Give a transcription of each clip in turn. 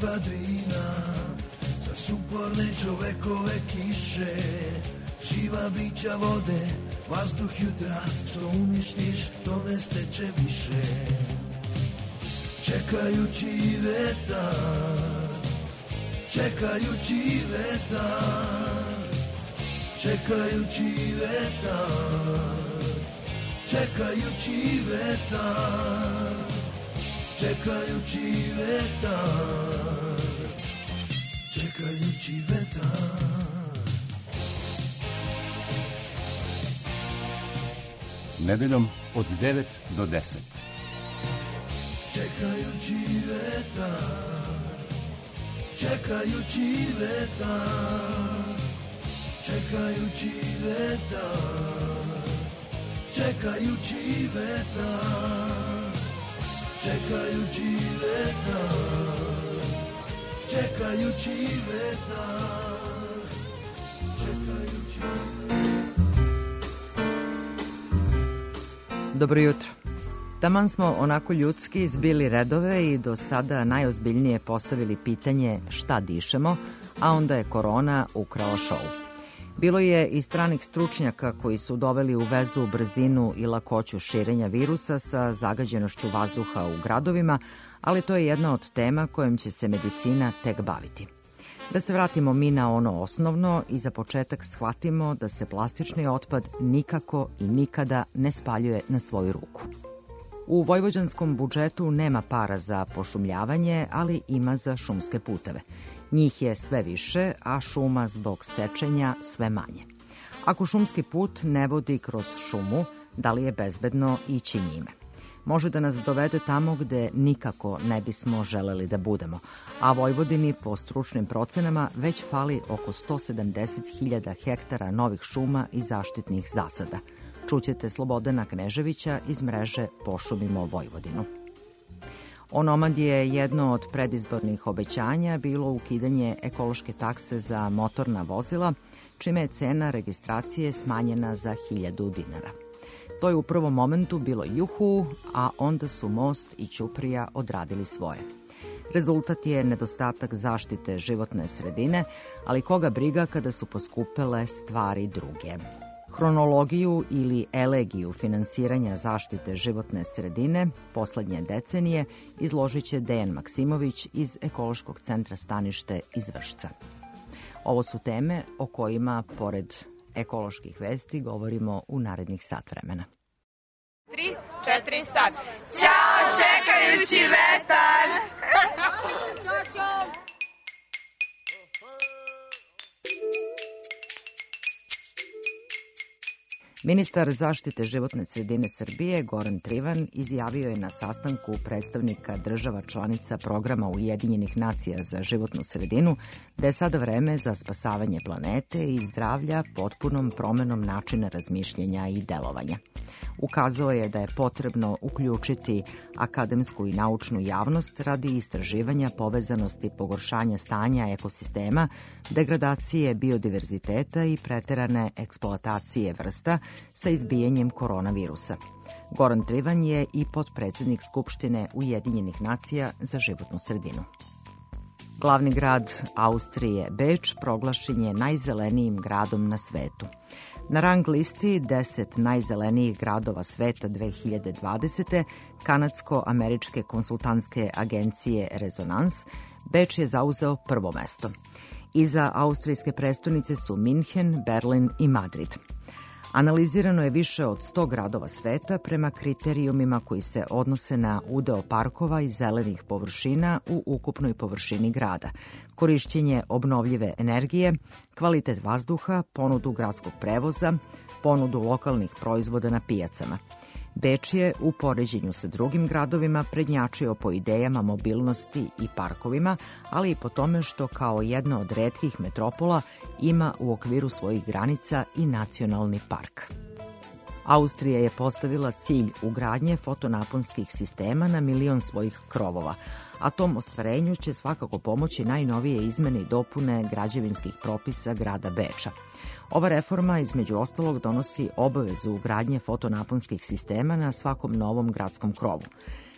živa drina, za sumporne čovekove kiše, živa bića vode, vazduh jutra, što uništiš, to ne steče više. Čekajući vetar, čekajući vetar, čekajući vetar, čekajući vetar, čekajući vetar, čekajući vetar. Nedeljom od 9 do 10. Čekajući vetar, čekajući vetar, čekajući vetar, čekajući vetar, čekajući vetar, čekajući vetar, čekajući vetar. Dobro jutro. Taman smo onako ljudski zbili redove i do sada najozbiljnije postavili pitanje šta dišemo, a onda je korona ukrala šou. Bilo je i stranih stručnjaka koji su doveli u vezu brzinu i lakoću širenja virusa sa zagađenošću vazduha u gradovima, ali to je jedna od tema kojom će se medicina tek baviti. Da se vratimo mi na ono osnovno i za početak shvatimo da se plastični otpad nikako i nikada ne spaljuje na svoju ruku. U vojvođanskom budžetu nema para za pošumljavanje, ali ima za šumske puteve. Njih je sve više, a šuma zbog sečenja sve manje. Ako šumski put ne vodi kroz šumu, da li je bezbedno ići njime? Može da nas dovede tamo gde nikako ne bismo želeli da budemo, a Vojvodini po stručnim procenama već fali oko 170.000 hektara novih šuma i zaštitnih zasada. Čućete Slobodana Kneževića iz mreže Pošumimo Vojvodinu. Onomad je jedno od predizbornih obećanja bilo ukidanje ekološke takse za motorna vozila, čime je cena registracije smanjena za 1.000 dinara. To je u prvom momentu bilo juhu, a onda su Most i Ćuprija odradili svoje. Rezultat je nedostatak zaštite životne sredine, ali koga briga kada su poskupele stvari druge. Hronologiju ili elegiju finansiranja zaštite životne sredine poslednje decenije izložit će Dejan Maksimović iz Ekološkog centra Stanište iz Vršca. Ovo su teme o kojima, pored ekoloških vesti, govorimo u narednih sat vremena. 3, 4, sad. Ćao, čekajući vetar! Ćao, ćao! Ministar zaštite životne sredine Srbije, Goran Trivan, izjavio je na sastanku predstavnika država članica programa Ujedinjenih nacija za životnu sredinu da je sada vreme za spasavanje planete i zdravlja potpunom promenom načina razmišljanja i delovanja. Ukazao je da je potrebno uključiti akademsku i naučnu javnost radi istraživanja povezanosti pogoršanja stanja ekosistema, degradacije biodiverziteta i preterane eksploatacije vrsta sa izbijanjem koronavirusa. Goran Trivan je i potpredsednik Skupštine Ujedinjenih nacija za životnu sredinu. Glavni grad Austrije, Beč, proglašen je najzelenijim gradom na svetu. Na rang listi 10 najzelenijih gradova sveta 2020. kanadsko-američke konsultantske agencije Rezonans, Beč je zauzeo prvo mesto. Iza austrijske prestonice su Minhen, Berlin i Madrid. Analizirano je više od 100 gradova sveta prema kriterijumima koji se odnose na udeo parkova i zelenih površina u ukupnoj površini grada, korišćenje obnovljive energije, kvalitet vazduha, ponudu gradskog prevoza, ponudu lokalnih proizvoda na pijacama. Beč je u poređenju sa drugim gradovima prednjačio po idejama mobilnosti i parkovima, ali i po tome što kao jedna od retkih metropola ima u okviru svojih granica i nacionalni park. Austrija je postavila cilj ugradnje fotonaponskih sistema na 1.000.000 svojih krovova, a tom ostvarenju će svakako pomoći najnovije izmene i dopune građevinskih propisa grada Beča. Ova reforma, između ostalog, donosi obavezu ugradnje fotonaponskih sistema na svakom novom gradskom krovu.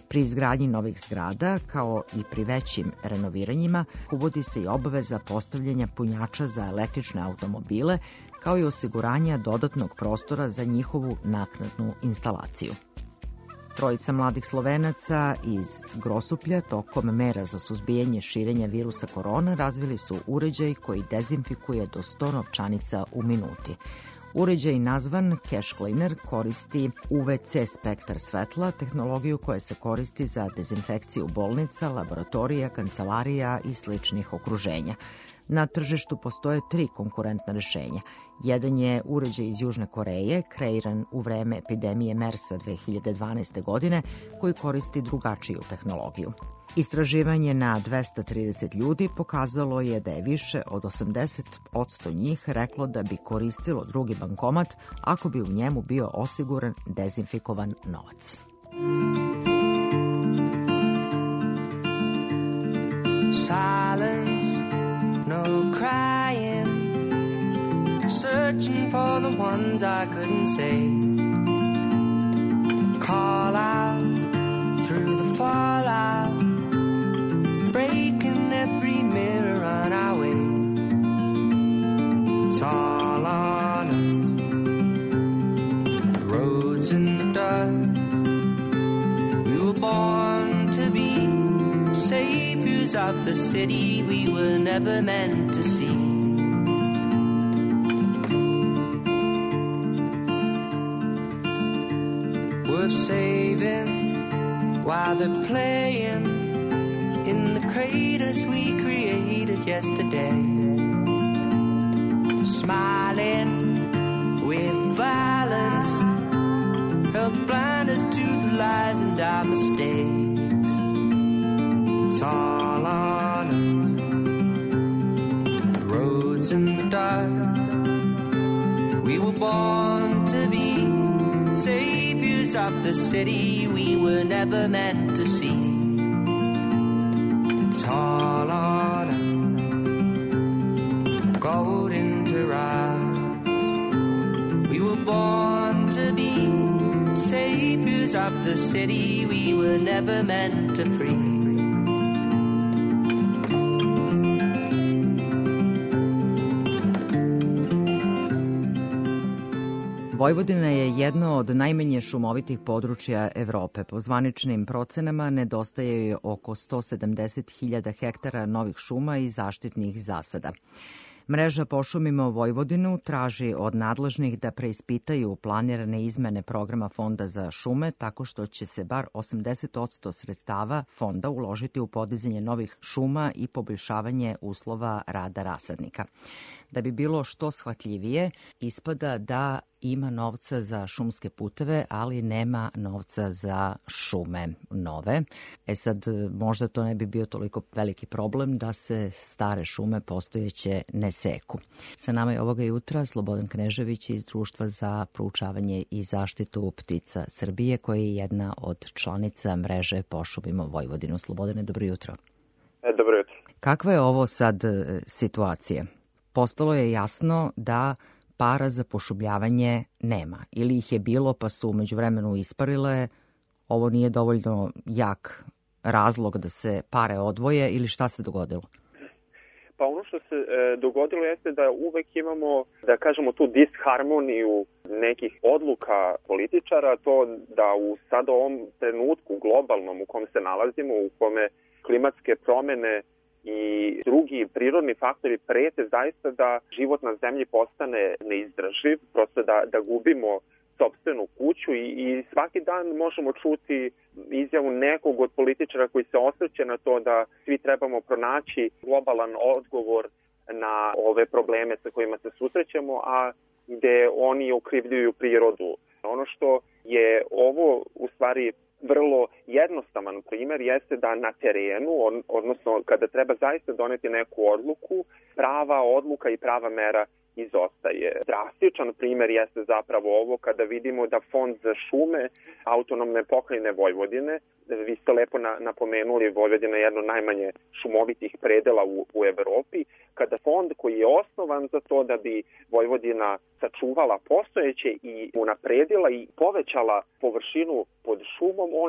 Pri izgradnji novih zgrada, kao i pri većim renoviranjima, uvodi se i obaveza postavljanja punjača za električne automobile, kao i osiguranja dodatnog prostora za njihovu naknadnu instalaciju. Trojica mladih Slovenaca iz Grosuplja tokom mera za suzbijanje širenja virusa korona razvili su uređaj koji dezinfikuje do 100 novčanica u minuti. Uređaj nazvan Cash Cleaner koristi UVC spektar svetla, tehnologiju koja se koristi za dezinfekciju bolnica, laboratorija, kancelarija i sličnih okruženja. Na tržištu postoje 3 konkurentna rešenja. Jedan je uređaj iz Južne Koreje, kreiran u vreme epidemije MERS-a 2012. godine, koji koristi drugačiju tehnologiju. Istraživanje na 230 ljudi pokazalo je da je više od 80% njih reklo da bi koristilo drugi bankomat ako bi u njemu bio osiguran dezinfikovan novac. Silence, no crying, searching for the ones I couldn't say. Call out through the fallout, breaking every mirror on our way. It's all on us, the roads in the dark. We were born to be saviors of the city we were never meant to see. Worth saving while they're playing in the craters we created yesterday. Smiling with violence helps blind us to the lies and our mistakes. It's all on us, the roads in the dark. We were born to be saviors of the city we were never meant to see. All on us, golden to rise. We were born to be saviors of the city we were never meant to free. Vojvodina je jedno od najmanje šumovitih područja Evrope. Po zvaničnim procenama nedostaje joj oko 170.000 hektara novih šuma i zaštitnih zasada. Mreža Pošumimo Vojvodinu traži od nadležnih da preispitaju planirane izmene programa Fonda za šume tako što će se bar 80% sredstava fonda uložiti u podizanje novih šuma i poboljšavanje uslova rada rasadnika. Da bi bilo što shvatljivije, ispada da ima novca za šumske puteve, ali nema novca za šume nove. Sad, možda to ne bi bio toliko veliki problem da se stare šume postojeće ne seku. Sa nama je ovoga jutra Slobodan Knežević iz Društva za proučavanje i zaštitu ptica Srbije, koja je jedna od članica mreže Pošumimo Vojvodinu. Slobodane, dobro jutro. Dobro jutro. Kakva je ovo sad situacija? Postalo je jasno da para za pošumljavanje nema. Ili ih je bilo pa su umeđu vremenu isparile, ovo nije dovoljno jak razlog da se pare odvoje ili šta se dogodilo? Pa ono što se dogodilo jeste da uvek imamo, da kažemo, tu disharmoniju nekih odluka političara, to da u sad ovom trenutku globalnom u kom se nalazimo, u kome klimatske promene i drugi prirodni faktori prete zaista da život na zemlji postane neizdrživ, prosto da gubimo sopstvenu kuću i svaki dan možemo čuti izjavu nekog od političara koji se osvrće na to da svi trebamo pronaći globalan odgovor na ove probleme sa kojima se susrećemo, a gde oni okrivljuju prirodu. Ono što je ovo u stvari vrlo jednostavan primer jeste da na terenu, odnosno kada treba zaista doneti neku odluku, prava odluka i prava mera izostaje. Drastičan primer jeste zapravo ovo kada vidimo da Fond za šume autonomne pokrajine Vojvodine, vi ste lepo napomenuli, Vojvodina je jedno najmanje šumovitih predela u Evropi, kada fond koji je osnovan za to da bi Vojvodina sačuvala postojeće i unapredila i povećala površinu pod šumom, on zapravo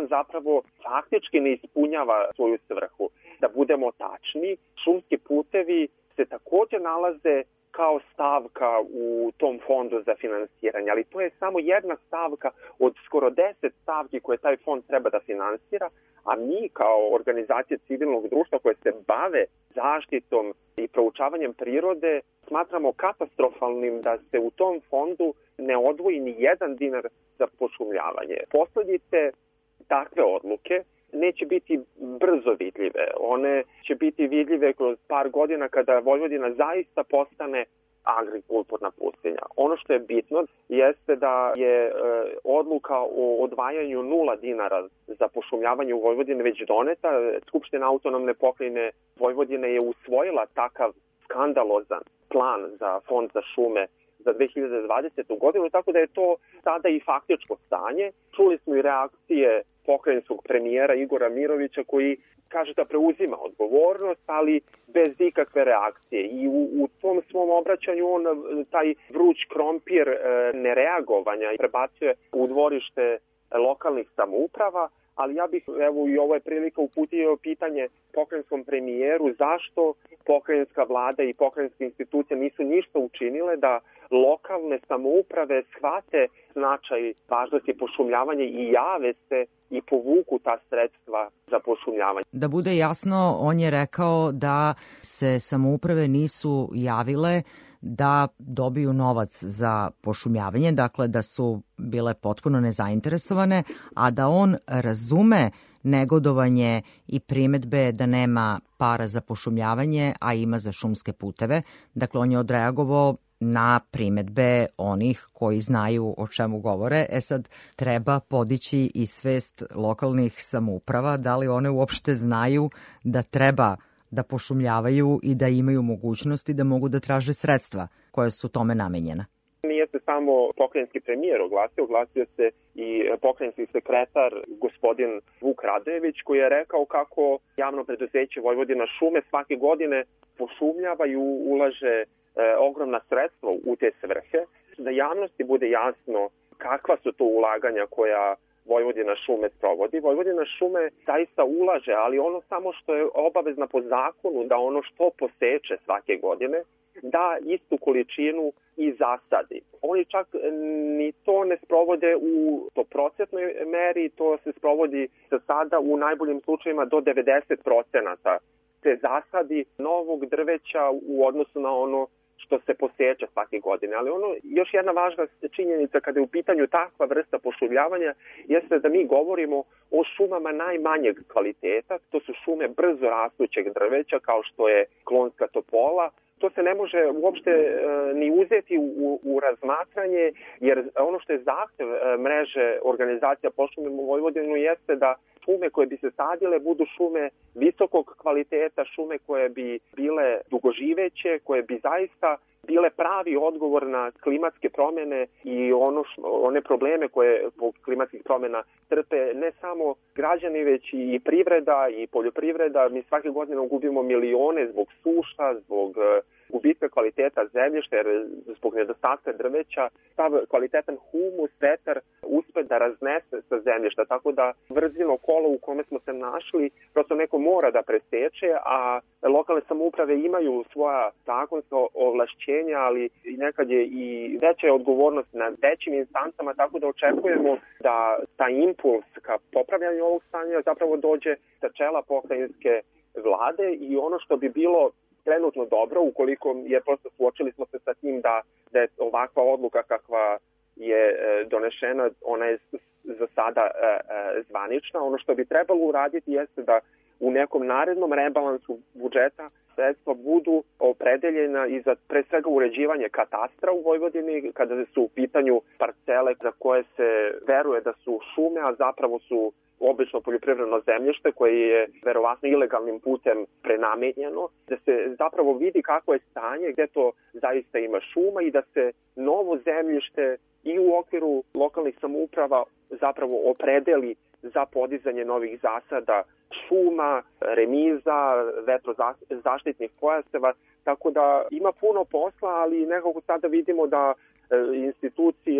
zapravo faktički ne ispunjava svoju svrhu. Da budemo tačni, šumski putevi se također nalaze kao stavka u tom fondu za finansiranje, ali to je samo jedna stavka od skoro 10 stavki koje taj fond treba da finansira, a mi kao organizacije civilnog društva koje se bave zaštitom i proučavanjem prirode smatramo katastrofalnim da se u tom fondu ne odvoji ni jedan dinar za pošumljavanje. Posledice takve odluke neće biti brzo vidljive. One će biti vidljive kroz par godina kada Vojvodina zaista postane agrikulturna pustinja. Ono što je bitno jeste da je odluka o odvajanju 0 dinara za pošumljavanje u Vojvodini već doneta. Skupština autonomne pokrajine Vojvodine je usvojila takav skandalozan plan za fond za šume za 2020. godinu, tako da je to sada i faktičko stanje. Čuli smo i reakcije pokrajinskog premijera Igora Mirovića koji kaže da preuzima odgovornost, ali bez ikakve reakcije. I u tom svom obraćanju on taj vruć krompir nereagovanja prebacuje u dvorište lokalnih samouprava, ali ja bih, evo i ovo je prilika, uputio pitanje pokrajinskom premijeru zašto pokrajinska vlada i pokrajinske institucije nisu ništa učinile da lokalne samouprave shvate značaj važnosti pošumljavanja i jave se i povuku ta sredstva za pošumljavanje. Da bude jasno, on je rekao da se samouprave nisu javile da dobiju novac za pošumljavanje, dakle da su bile potpuno nezainteresovane, a da on razume negodovanje i primetbe da nema para za pošumljavanje, a ima za šumske puteve. Dakle, on je odreagovao na primetbe onih koji znaju o čemu govore. Sad, treba podići i svest lokalnih samouprava, da li one uopšte znaju da treba da pošumljavaju i da imaju mogućnosti da mogu da traže sredstva koje su tome namenjena. Nije se samo pokrajinski premijer oglasio se i pokrajinski sekretar gospodin Vuk Radojević koji je rekao kako javno preduzeće Vojvodina šume svake godine pošumljava i ulaže ogromna sredstva u te svrhe. Da javnosti bude jasno kakva su to ulaganja koja Vojvodina šume sprovodi. Vojvodina šume zaista ulaže, ali ono samo što je obavezna po zakonu da ono što poseče svake godine, da istu količinu i zasadi. Oni čak ni to ne sprovode u 100% meri, to se sprovodi za sada u najboljim slučajima do 90% te zasadi novog drveća u odnosu na ono što se poseče svake godine. Ali još jedna važna činjenica kada je u pitanju takva vrsta pošumljavanja jeste da mi govorimo o šumama najmanjeg kvaliteta. To su šume brzo rastućeg drveća kao što je klonska topola. To se ne može uopšte ni uzeti u razmatranje, jer ono što je zahtev mreže organizacija Pošumimo Vojvodinu jeste da šume koje bi se sadile budu šume visokog kvaliteta, šume koje bi bile dugoživeće, koje bi zaista bile pravi odgovor na klimatske promjene i one probleme koje zbog klimatskih promjena trpe ne samo građani, već i privreda i poljoprivreda. Mi svake godine gubimo milione zbog suša, zbog gubitka kvaliteta zemljišta, jer zbog nedostatka drveća sav kvalitetan humus, vetar uspe da raznese sa zemljišta, tako da vrzino kolo u kome smo se našli prosto neko mora da preseče, a lokalne samouprave imaju svoja zakonska ovlašćenja, ali nekad je i veća odgovornost na većim instancama, tako da očekujemo da taj impuls ka popravljanju ovog stanja zapravo dođe sa čela pokrajinske vlade i ono što bi bilo trenutno dobro, ukoliko je prosto suočili smo se sa tim da je ovakva odluka kakva je donešena, ona je za sada zvanična. Ono što bi trebalo uraditi jeste da u nekom narednom rebalansu budžeta sredstva budu opredeljena i za pre svega uređivanje katastra u Vojvodini kada su u pitanju parcele za koje se veruje da su šume, a zapravo su obično poljoprivredno zemljište koje je verovatno ilegalnim putem prenamenjeno, da se zapravo vidi kako je stanje, gde to zaista ima šuma i da se novo zemljište i u okviru lokalnih samouprava zapravo opredeli za podizanje novih zasada šuma, remiza, vetrozaštitnih pojaseva, tako da ima puno posla, ali nekako sada vidimo da institucije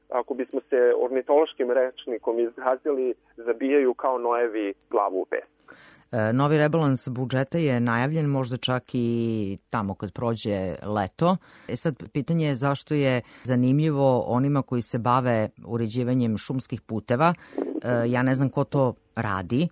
ako bismo se ornitološkim rečnikom izrazili, zabijaju kao nojevi glavu u pesak. Novi rebalans budžeta je najavljen možda čak i tamo kad prođe leto. Sad, pitanje je zašto je zanimljivo onima koji se bave uređivanjem šumskih puteva. Ja ne znam ko to radi,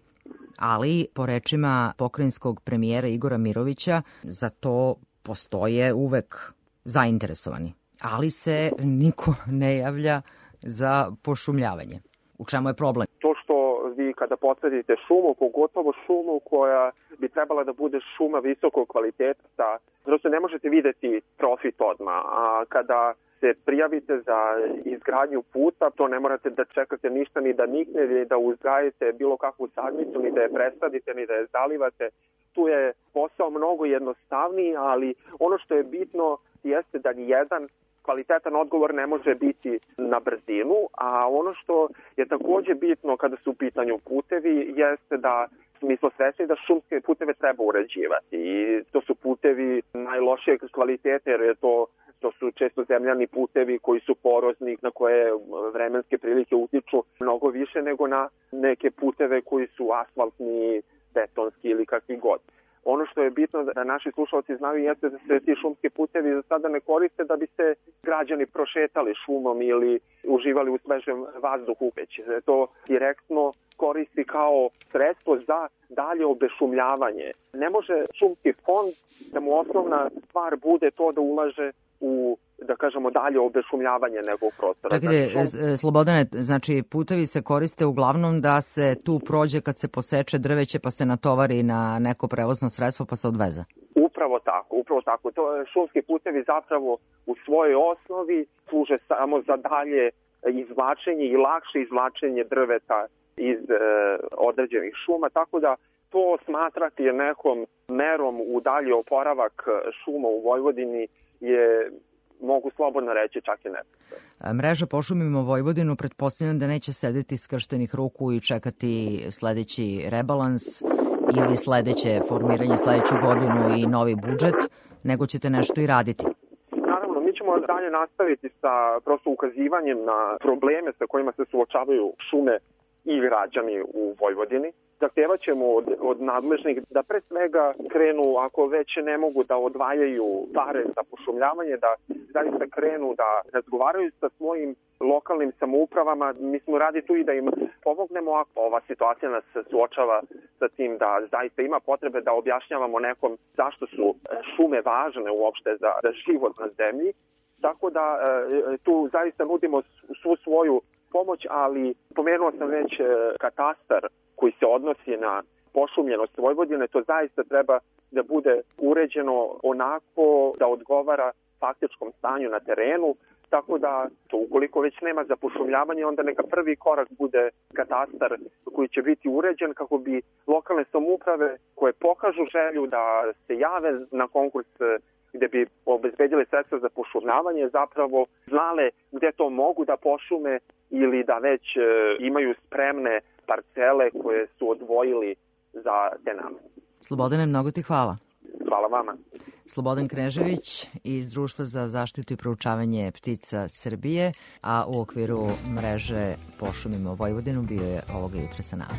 ali po rečima pokrajinskog premijera Igora Mirovića za to postoje uvek zainteresovani. Ali se niko ne javlja za pošumljavanje. U čemu je problem? To što vi kada posadite šumu, pogotovo šumu koja bi trebala da bude šuma visokog kvaliteta, prosto ne možete videti profit odmah, a kada se prijavite za izgradnju puta, to ne morate da čekate ništa ni da nikne, ni da uzgajete bilo kakvu sadnicu, ni da je presadite, ni da je zalivate. Tu je posao mnogo jednostavniji, ali ono što je bitno jeste da nijedan kvalitetan odgovor ne može biti na brzinu, a ono što je takođe bitno kada su u pitanju putevi jeste da mi smo svesni da šumske puteve treba uređivati i to su putevi najlošijeg kvaliteta jer je to su često zemljani putevi koji su porozni, na koje vremenske prilike utiču mnogo više nego na neke puteve koji su asfaltni, betonski ili kakvi god. Ono što je bitno da naši slušalci znaju jeste da se ti šumski putevi za sada ne koriste da bi se građani prošetali šumom ili uživali u svežem vazduhu, već se to direktno koristi kao sredstvo za dalje obešumljavanje. Ne može šumski fond da mu osnovna stvar bude to da ulaže u, da kažemo, dalje obešumljavanje nekog prostora. Tako je, Slobodane, znači putevi se koriste uglavnom da se tu prođe kad se poseče drveće pa se natovari na neko prevozno sredstvo pa se odveze. Upravo tako. To šumski putevi zapravo u svojoj osnovi služe samo za dalje izvlačenje i lakše izvlačenje drveta iz određenih šuma, tako da to smatrati nekom merom u dalji oporavak šuma u Vojvodini je, mogu slobodno reći, čak i ne. Mreža Pošumimo Vojvodinu pretpostavljam da neće sedeti skrštenih ruku i čekati sledeći rebalans ili sledeće formiranje sledeću godinu i novi budžet, nego ćete nešto i raditi. Naravno, mi ćemo dalje nastaviti sa prosto ukazivanjem na probleme sa kojima se suočavaju šume i građani u Vojvodini. Zahtevat ćemo od nadležnih da pre svega krenu, ako već ne mogu da odvajaju pare za pošumljavanje, da zaista krenu da razgovaraju sa svojim lokalnim samoupravama. Mi smo radi tu i da im pomognemo ako ova situacija nas suočava sa tim da zaista ima potrebe da objašnjavamo nekom zašto su šume važne uopšte za život na zemlji. Tako da tu zaista nudimo svu svoju pomoć, ali pomenuo sam već katastar koji se odnosi na pošumljenost Vojvodine, to zaista treba da bude uređeno onako da odgovara faktičkom stanju na terenu, tako da to ukoliko već nema za pošumljavanje, onda neka prvi korak bude katastar koji će biti uređen kako bi lokalne samouprave koje pokažu želju da se jave na konkurs gde bi obezbedile sredstva za pošumljavanje, zapravo znale gde to mogu da pošume ili da već imaju spremne parcele koje su odvojili za te namene. Slobodane, mnogo ti hvala. Hvala vama. Slobodan Knežević iz Društva za zaštitu i proučavanje ptica Srbije, a u okviru mreže Pošumimo Vojvodinu bio je ovoga jutra sa nama.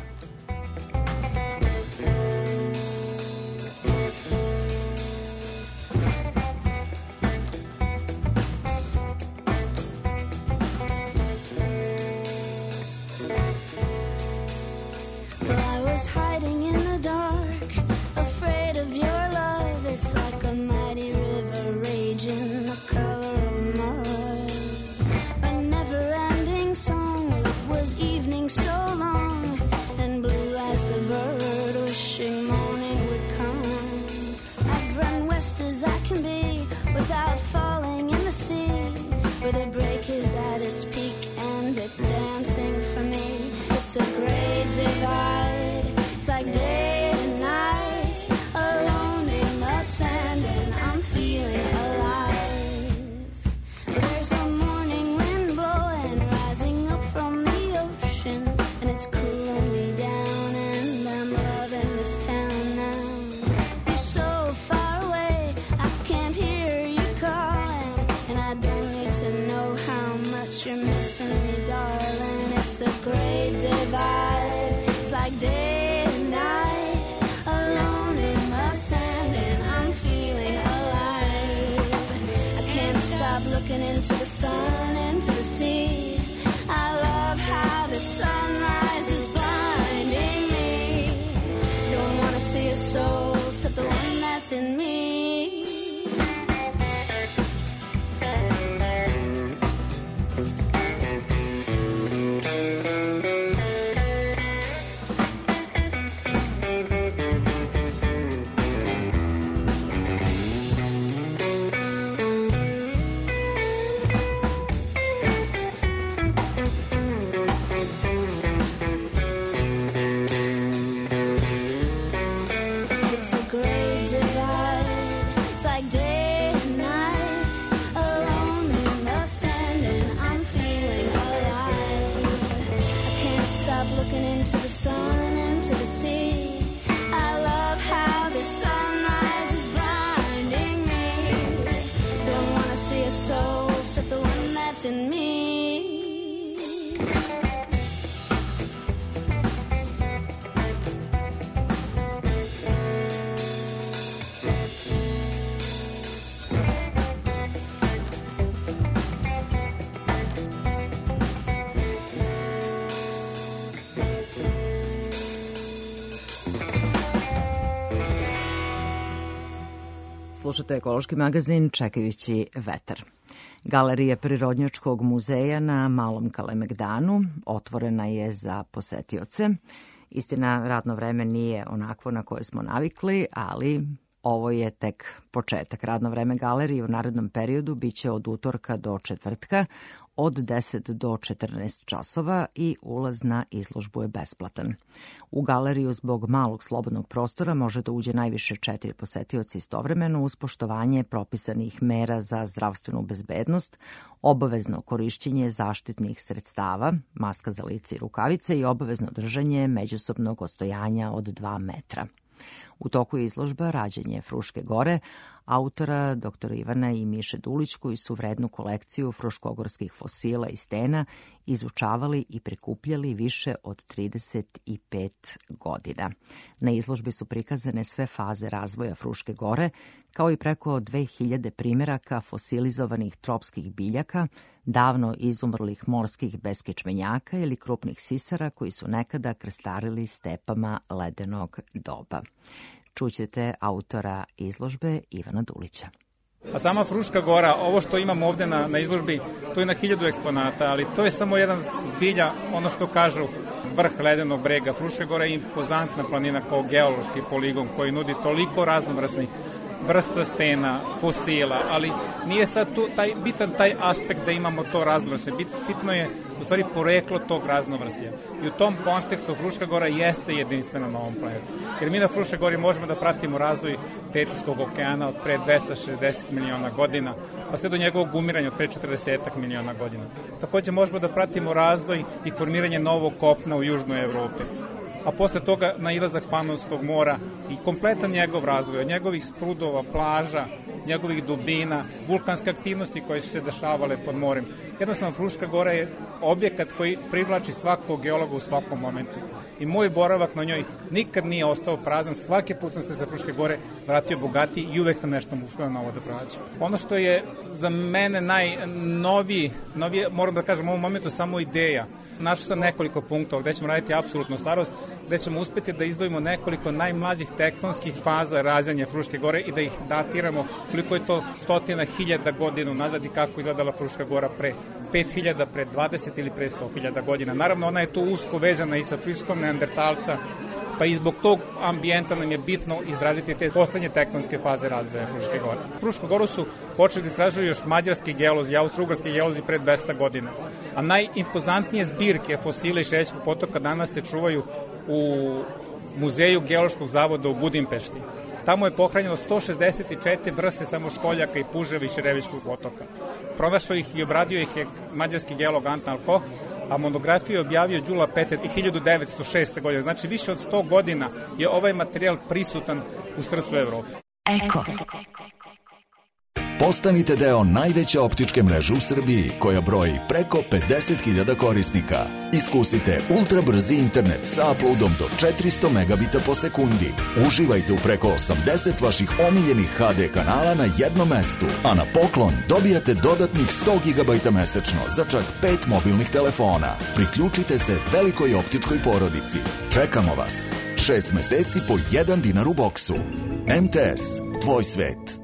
It's dancing for me. It's a great divide. It's like day and night, alone in the sand, and I'm feeling alive. There's a morning wind blowing, rising up from the ocean, and it's cooling me down, and I'm loving this town now. You're so far away, I can't hear you calling, and I don't need to know how much you're missing. looking into the sun, into the sea. I love how the sunrise is blinding me. Don't wanna see a soul except the one that's in me. In me. Slušate ekološki magazin Čekajući vetar. Galerija Prirodnjačkog muzeja na Malom Kalemegdanu otvorena je za posetioce. Istina, radno vreme nije onakvo na koje smo navikli, ali ovo je tek početak. Radno vreme galerije u narednom periodu biće od utorka do četvrtka od 10 do 14 časova i ulaz na izložbu je besplatan. U galeriju zbog malog slobodnog prostora može da uđe najviše 4 posetioci istovremeno uz poštovanje propisanih mera za zdravstvenu bezbednost, obavezno korišćenje zaštitnih sredstava, maska za lice i rukavice i obavezno držanje međusobnog ostojanja od 2 metra. U toku je izložba Rađanje Fruške gore, autora dr. Ivana i Miše Dulić, koji su vrednu kolekciju fruškogorskih fosila i stena izučavali i prikupljali više od 35 godina. Na izložbi su prikazane sve faze razvoja Fruške gore, kao i preko 2000 primeraka fosilizovanih tropskih biljaka, davno izumrlih morskih beskičmenjaka ili krupnih sisara koji su nekada krstarili stepama ledenog doba. Čućete autora izložbe Ivana Dulića. A sama Fruška gora, ovo što imamo ovde na izložbi, to je na 1000 eksponata, ali to je samo jedan zbilja, ono što kažu vrh ledenog brega. Fruška gora je impozantna planina kao geološki poligon koji nudi toliko raznovrsnih vrsta stena, fosila, ali nije sad tu bitan taj aspekt da imamo to raznovrsje. Bitno je u stvari poreklo tog raznovrsja. I u tom kontekstu Fruška gora jeste jedinstvena na ovom planetu. Jer mi na Fruškoj gori možemo da pratimo razvoj Tethijskog okeana od pre 260 miliona godina, pa sve do njegovog umiranja od pre 40 miliona godina. Takođe možemo da pratimo razvoj i formiranje novog kopna u južnoj Evropi. A posle toga nailazak Panonskog mora i kompletan njegov razvoj, od njegovih sprudova, plaža, njegovih dubina, vulkanske aktivnosti koje su se dešavale pod morem. Jednostavno, Fruška gora je objekat koji privlači svakog geologa u svakom momentu. I moj boravak na njoj nikad nije ostao prazan. Svaki put sam se sa Fruške gore vratio bogatiji i uvek sam nešto uspeo novo da pronađem. Ono što je za mene najnovije, moram da kažem u ovom momentu, samo ideja. Našao sam nekoliko punktova gde ćemo raditi apsolutnu starost, gde ćemo uspeti da izdvojimo nekoliko najmlađih tektonskih faza razvijanja Fruške gore i da ih datiramo koliko je to 100.000 godina nazad i kako izgledala Fruška gora pre 5.000, pre 20 ili pre 100.000 godina. Naravno, ona je tu usko vezana i sa prisustvom neandertalca, pa i zbog tog ambijenta nam je bitno izraziti te poslednje tektonske faze razvoja Fruške gore. Frušku goru su počeli da istražuju još mađarski geolozi i austrougarski geolozi pre 200 godina, a najimpozantnije zbirke fosila i Šeljskog potoka danas se čuvaju u Muzeju Geološkog zavoda u Budimpešti. Tamo je pohranjeno 164 vrste samoškoljaka i puževa i Šerevičkog potoka. Pronašao ih i obradio ih je mađarski geolog Anton Koch, a monografiju je objavio Đula Petet i 1906. godine. Znači, više od 100 godina je ovaj materijal prisutan u srcu Evrope. Eko. Postanite deo najveće optičke mreže u Srbiji koja broji preko 50.000 korisnika. Iskusite ultra brzi internet sa uploadom do 400 megabita po sekundi. Uživajte u preko 80 vaših omiljenih HD kanala na jednom mestu, a na poklon dobijate dodatnih 100 GB mesečno za čak 5 mobilnih telefona. Priključite se velikoj optičkoj porodici. Čekamo vas. 6 meseci po 1 dinar u boksu. MTS, tvoj svet.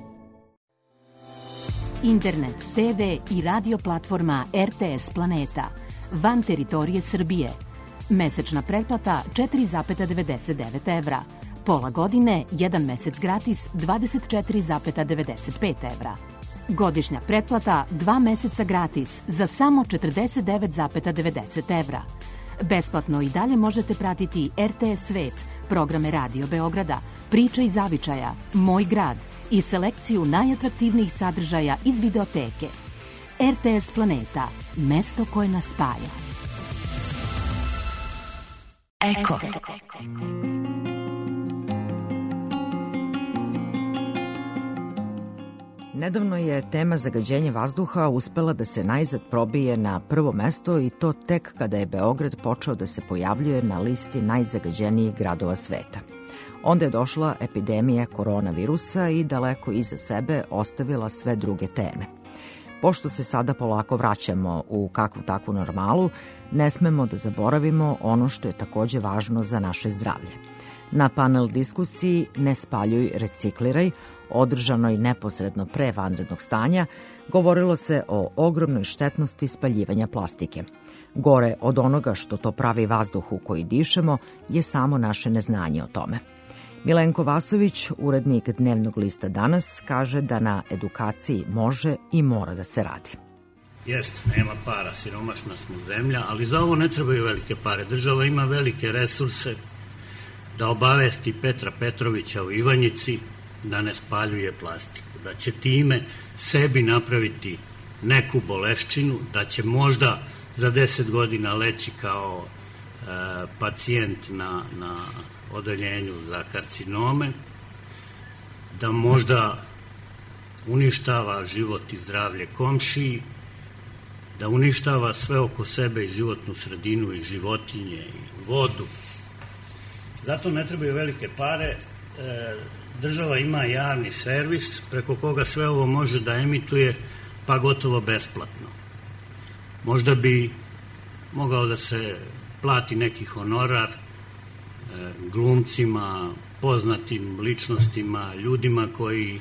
Internet, TV i radio platforma RTS Planeta. Van teritorije Srbije. Mesečna pretplata 4,99 evra. Pola godine, 1 mesec gratis 24,95 evra. Godišnja pretplata 2 meseca gratis za samo 49,90 evra. Besplatno i dalje možete pratiti RTS Svet, programe Radio Beograda, Priče iz Zavičaja, Moj grad i selekciju najatraktivnijih sadržaja iz videoteke. RTS Planeta, mesto koje nas spaja. Eko. Nedavno je tema zagađenja vazduha uspela da se najzad probije na prvo mesto i to tek kada je Beograd počeo da se pojavljuje na listi najzagađenijih gradova sveta. Onda je došla epidemija koronavirusa i daleko iza sebe ostavila sve druge teme. Pošto se sada polako vraćamo u kakvu takvu normalu, ne smemo da zaboravimo ono što je takođe važno za naše zdravlje. Na panel diskusiji Ne spaljuj, recikliraj, održanoj neposredno pre vanrednog stanja, govorilo se o ogromnoj štetnosti spaljivanja plastike. Gore od onoga što to pravi vazduhu koji dišemo je samo naše neznanje o tome. Milenko Vasović, urednik dnevnog lista Danas, kaže da na edukaciji može i mora da se radi. Jeste, nema para, siromašna smo zemlja, ali za ovo ne trebaju velike pare. Država ima velike resurse da obavesti Petra Petrovića u Ivanjici da ne spaljuje plastiku, da će time sebi napraviti neku boleščinu, da će možda za 10 godina leći kao pacijent na odeljenju za karcinome, da možda uništava život i zdravlje komšiji, da uništava sve oko sebe i životnu sredinu i životinje i vodu. Zato ne trebaju velike pare. Država ima javni servis preko koga sve ovo može da emituje, pa gotovo besplatno. Možda bi mogao da se plati neki honorar glumcima, poznatim ličnostima, ljudima koji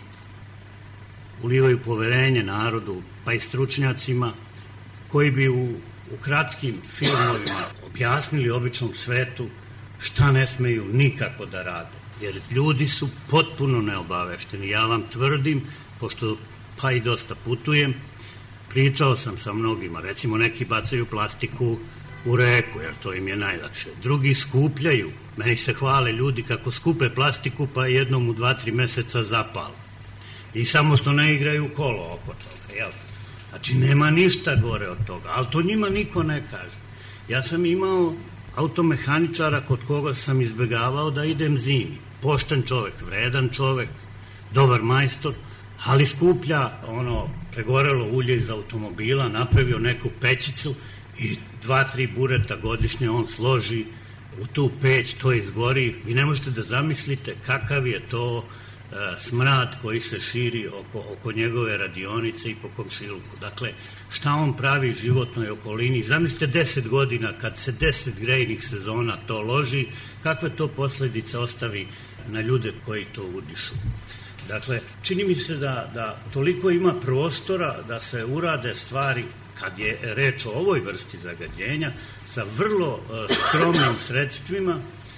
ulivaju poverenje narodu, pa i stručnjacima, koji bi u kratkim filmovima objasnili običnom svetu šta ne smeju nikako da rade. Jer ljudi su potpuno neobavešteni. Ja vam tvrdim, pošto pa i dosta putujem, pričao sam sa mnogima, recimo neki bacaju plastiku u reku, jer to im je najlakše. Drugi skupljaju. Meni se hvale ljudi kako skupe plastiku, pa jednom u 2-3 meseca zapale. I samo što ne igraju kolo oko toga, jel? Znači, nema ništa gore od toga, ali to njima niko ne kaže. Ja sam imao automehaničara kod koga sam izbegavao da idem zimi. Pošten čovek, vredan čovek, dobar majstor, ali skuplja pregorelo ulje iz automobila, napravio neku pećicu i 2-3 bureta godišnje on složi u tu peć, to izgori. Vi ne možete da zamislite kakav je to smrad koji se širi oko njegove radionice i po komšiluku. Dakle, šta on pravi životnoj okolini? Zamislite 10 godina kad se 10 grejnih sezona to loži, kakve to posledice ostavi na ljude koji to udišu. Dakle, čini mi se da toliko ima prostora da se urade stvari kad je reč o ovoj vrsti zagađenja sa vrlo skromnim sredstvima.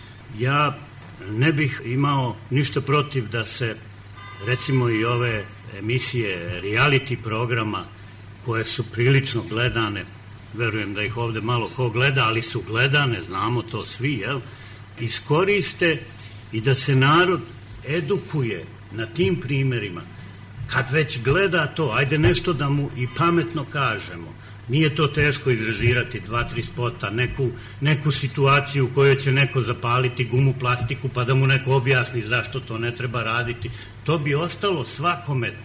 Ja ne bih imao ništa protiv da se recimo i ove emisije reality programa koje su prilično gledane, verujem da ih ovde malo ko gleda, ali su gledane, znamo to svi, jel? Iskoriste i da se narod edukuje na tim primerima. Kad već gleda to, ajde nešto da mu i pametno kažemo. Nije to teško izrežirati 2-3 spota, neku situaciju u kojoj će neko zapaliti gumu, plastiku, pa da mu neko objasni zašto to ne treba raditi. To bi ostalo svakome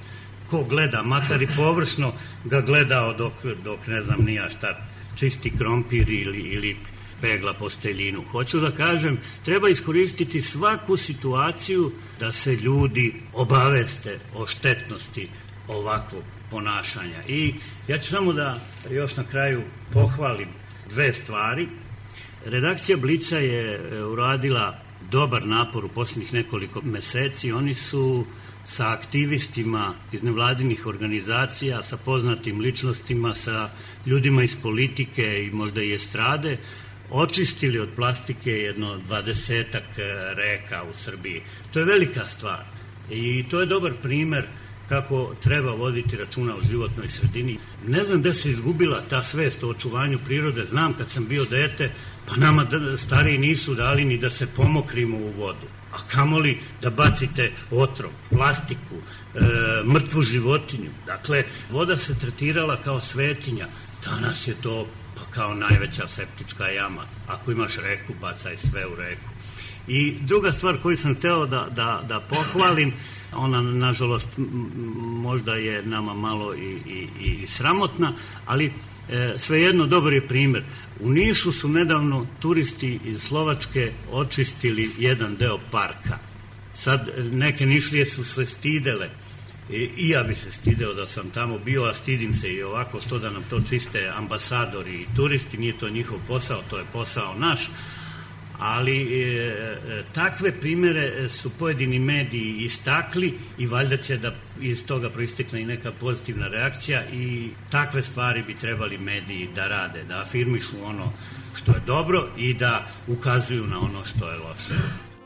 ko gleda, makar i površno ga gledao dok ne znam nija šta, čisti krompir ili pegla posteljinu. Hoću da kažem, treba iskoristiti svaku situaciju da se ljudi obaveste o štetnosti ovakvog ponašanja. I ja ću samo da još na kraju pohvalim dve stvari. Redakcija Blica je uradila dobar napor u posljednjih nekoliko meseci. Oni su sa aktivistima iz nevladinih organizacija, sa poznatim ličnostima, sa ljudima iz politike i možda i estrade, očistili od plastike jedno 20-ak reka u Srbiji. To je velika stvar i to je dobar primer kako treba voditi računa o životnoj sredini. Ne znam gde se izgubila ta svest o očuvanju prirode. Znam kad sam bio dete, pa nama stariji nisu dali ni da se pomokrimo u vodu. A kamoli da bacite otrov, plastiku, mrtvu životinju. Dakle, voda se tretirala kao svetinja. Danas je to kao najveća septička jama. Ako imaš reku, bacaj sve u reku. I druga stvar koju sam hteo da pohvalim, ona nažalost možda je nama malo i sramotna, ali svejedno dobar je primer. U Nišu su nedavno turisti iz Slovačke očistili jedan deo parka. Sad neke Nišlije su se stidele, i ja bi se stideo da sam tamo bio, a stidim se i ovako što da nam to čiste ambasadori i turisti, nije to njihov posao, to je posao naš. Ali takve primere su pojedini mediji istakli i valjda će da iz toga proistekne i neka pozitivna reakcija i takve stvari bi trebali mediji da rade, da afirmišu ono što je dobro i da ukazuju na ono što je loše.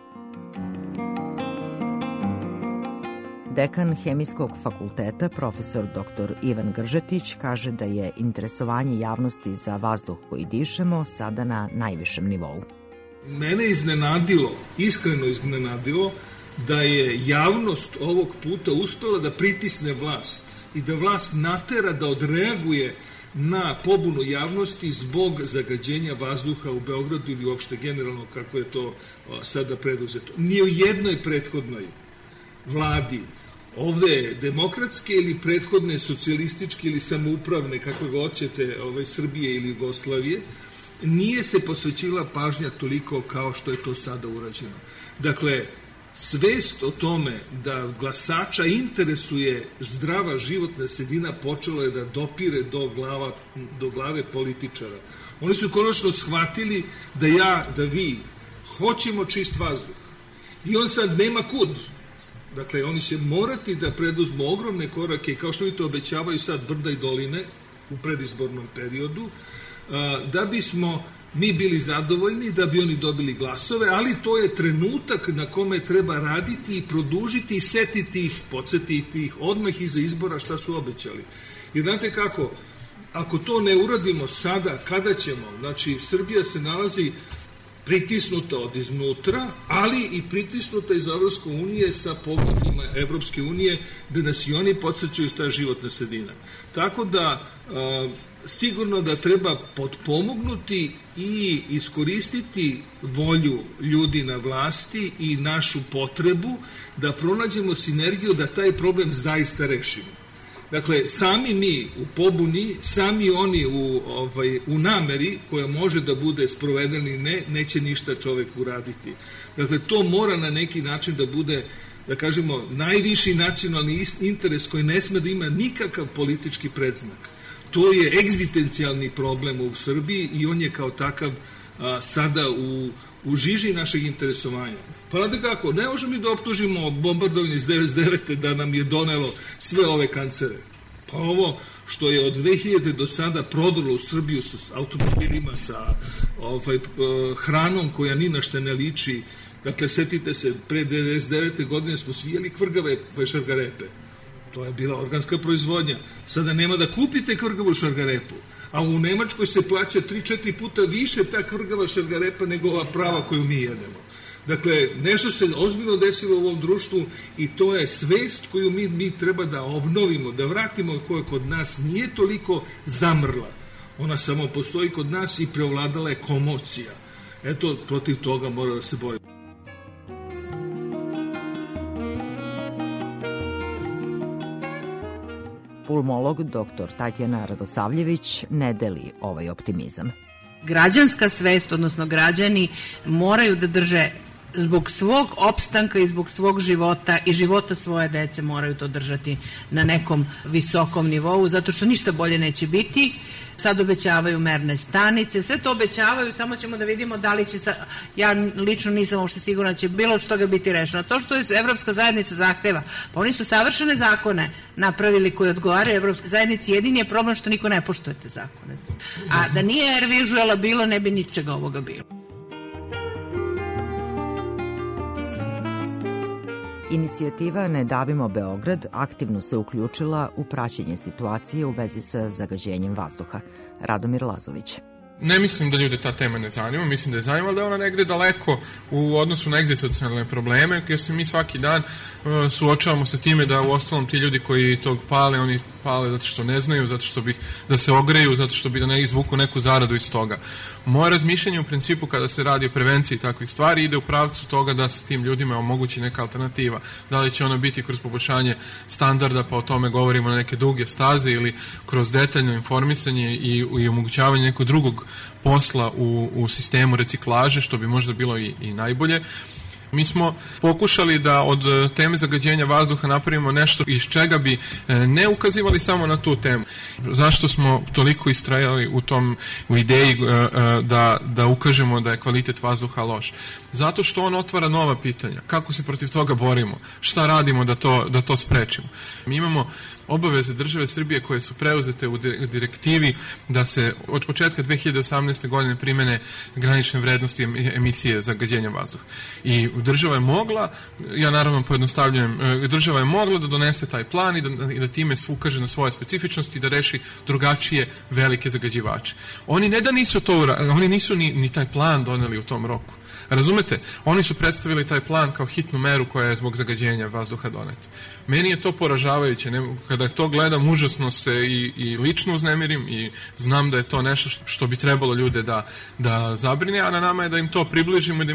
Dekan Hemijskog fakulteta, profesor dr. Ivan Gržetić, kaže da je interesovanje javnosti za vazduh koji dišemo sada na najvišem nivou. Mene iznenadilo, iskreno iznenadilo, da je javnost ovog puta uspela da pritisne vlast i da vlast natera da odreaguje na pobunu javnosti zbog zagađenja vazduha u Beogradu ili uopšte generalno kako je to sada preduzeto. Nije u jednoj prethodnoj vladi, ovde demokratske ili prethodne socijalističke ili samoupravne, kako ga hoćete, Srbije ili Jugoslavije, nije se posvećila pažnja toliko kao što je to sada urađeno. Dakle, svest o tome da glasača interesuje zdrava životna sredina počelo je da dopire do glave političara. Oni su konačno shvatili da vi hoćemo čist vazduh i on sad nema kud. Dakle, oni će morati da preduzmu ogromne korake, kao što vi to obećavaju sad Brda i doline u predizbornom periodu, da bismo mi bili zadovoljni, da bi oni dobili glasove, ali to je trenutak na kome treba raditi i produžiti i setiti ih, podsjetiti ih odmah iza izbora šta su obećali. Jer znate kako, ako to ne uradimo sada, kada ćemo? Znači, Srbija se nalazi pritisnuta od iznutra, ali i pritisnuta iz Evropske unije sa pogledima Evropske unije, da nas i oni podsjećaju ta životna sredina. Tako da sigurno da treba potpomognuti i iskoristiti volju ljudi na vlasti i našu potrebu da pronađemo sinergiju da taj problem zaista rešimo. Dakle, sami mi u pobuni, sami oni u nameri koja može da bude sprovedena ili neće ništa čovek uraditi. Dakle, to mora na neki način da bude, da kažemo, najviši nacionalni interes koji ne sme da ima nikakav politički predznak. To je egzistencijalni problem u Srbiji i on je kao takav sada u žiži našeg interesovanja. Pa znate kako, ne možemo mi da optužimo bombardovanje iz 99. da nam je donelo sve ove kancere. Pa ovo što je od 2000 do sada prodrlo u Srbiju sa automobilima, sa hranom koja ni na šta ne liči. Dakle, setite se, pre 99. godine smo svi jeli kvrgave šargarepe. To je bila organska proizvodnja. Sada nema da kupite kvrgavu šargarepu, a u Nemačkoj se plaća 3-4 puta više ta kvrgava šargarepa nego ova prava koju mi jedemo. Dakle, nešto se ozbiljno desilo u ovom društvu i to je svest koju mi treba da obnovimo, da vratimo, koja kod nas nije toliko zamrla. Ona samo postoji kod nas i prevladala je komocija. Eto, protiv toga mora da se borimo. Pulmolog dr. Tatjana Radosavljević ne deli ovaj optimizam. Građanska svest, odnosno građani moraju da drže zbog svog opstanka i zbog svog života i života svoje dece moraju to držati na nekom visokom nivou, zato što ništa bolje neće biti. Sad obećavaju merne stanice, sve to obećavaju, samo ćemo da vidimo da li će, ja lično nisam uopšte sigurna da će bilo što toga biti rešeno. To što je Evropska zajednica zahteva, pa oni su savršene zakone napravili koji odgovaraju Evropskoj zajednici, jedini je problem što niko ne poštuje te zakone. A da nije Ervižuela bilo, ne bi ničega ovoga bilo. Inicijativa Ne davimo Beograd aktivno se uključila u praćenje situacije u vezi sa zagađenjem vazduha. Radomir Lazović. Ne mislim da ljude ta tema ne zanima, mislim da je zanima, da je ona negde daleko u odnosu na egzistencijalne probleme, jer se mi svaki dan suočavamo sa time da u ostalom ti ljudi koji tog pale, oni pale zato što ne znaju, zato što bi da se ogreju, zato što bi da ne izvuku neku zaradu iz toga. Moje razmišljanje u principu kada se radi o prevenciji takvih stvari ide u pravcu toga da se tim ljudima omogući neka alternativa. Da li će ona biti kroz poboljšanje standarda, pa o tome govorimo na neke duge staze, ili kroz detaljno informisanje i omogućavanje nekog drugog posla u sistemu reciklaže, što bi možda bilo i najbolje. Mi smo pokušali da od teme zagađenja vazduha napravimo nešto iz čega bi ne ukazivali samo na tu temu. Zašto smo toliko istrajali u ideji da ukažemo da je kvalitet vazduha loš? Zato što on otvara nova pitanja. Kako se protiv toga borimo? Šta radimo da to sprečimo? Mi imamo obaveze države Srbije koje su preuzete u direktivi da se od početka 2018. godine primene granične vrednosti emisije zagađenja vazduha. I država je mogla, ja naravno pojednostavljujem, država je mogla da donese taj plan i da time ukaže na svoje specifičnosti i da reši drugačije velike zagađivače. Oni ne da nisu to, oni nisu ni taj plan doneli u tom roku. Razumete? Oni su predstavili taj plan kao hitnu meru koja je zbog zagađenja vazduha doneta. Meni je to poražavajuće. Kada to gledam, užasno se i lično uznemirim i znam da je to nešto što bi trebalo ljude da zabrine, a na nama je da im to približimo i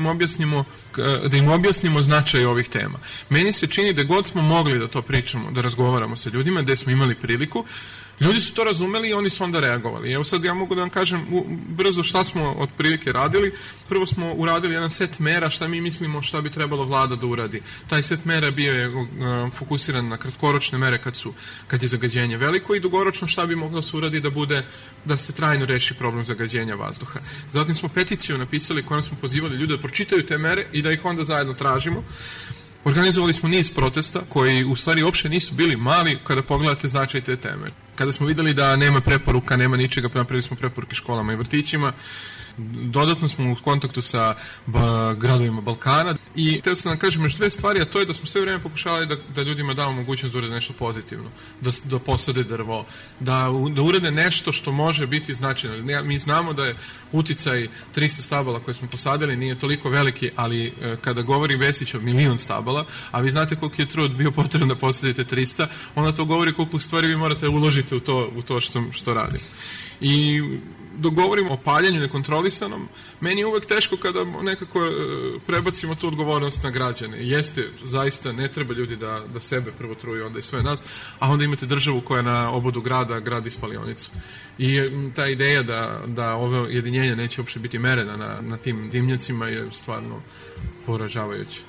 da im objasnimo značaj ovih tema. Meni se čini da god smo mogli da to pričamo, da razgovaramo sa ljudima, gde smo imali priliku, ljudi su to razumeli i oni su onda reagovali. Evo sad ja mogu da vam kažem brzo šta smo otprilike radili. Prvo smo uradili jedan set mera šta mi mislimo šta bi trebalo vlada da uradi. Taj set mera bio je fokusiran na kratkoročne mere kad je zagađenje veliko i dugoročno šta bi moglo se uradi da se trajno reši problem zagađenja vazduha. Zatim smo peticiju napisali kojom smo pozivali ljude da pročitaju te mere i da ih onda zajedno tražimo. Organizovali smo niz protesta koji u stvari uopšte nisu bili mali kada pogledate značaj te teme. Kada smo videli da nema preporuka, nema ničega, napravili smo preporuke školama i vrtićima. Dodatno smo u kontaktu sa gradovima Balkana i htio sam da kažem još dve stvari, a to je da smo sve vreme pokušavali da ljudima damo mogućnost da urede nešto pozitivno, da posade drvo, da urede nešto što može biti značajno. Mi znamo da je uticaj 300 stabala koje smo posadili nije toliko veliki, ali kada govori Vesić o 1.000.000 stabala, a vi znate koliko je trud bio potrebno da posadite 300, onda to govori koliko stvari vi morate uložiti u to što radimo. I dok govorimo o paljenju nekontrolisanom, meni je uvek teško kada nekako prebacimo tu odgovornost na građane. Jeste, zaista ne treba ljudi da sebe prvo truju, onda i sve nas, a onda imate državu koja na obodu grada gradi spalionicu. I ta ideja da ove jedinjenja neće uopšte biti merena na tim dimnjacima je stvarno poražavajuća.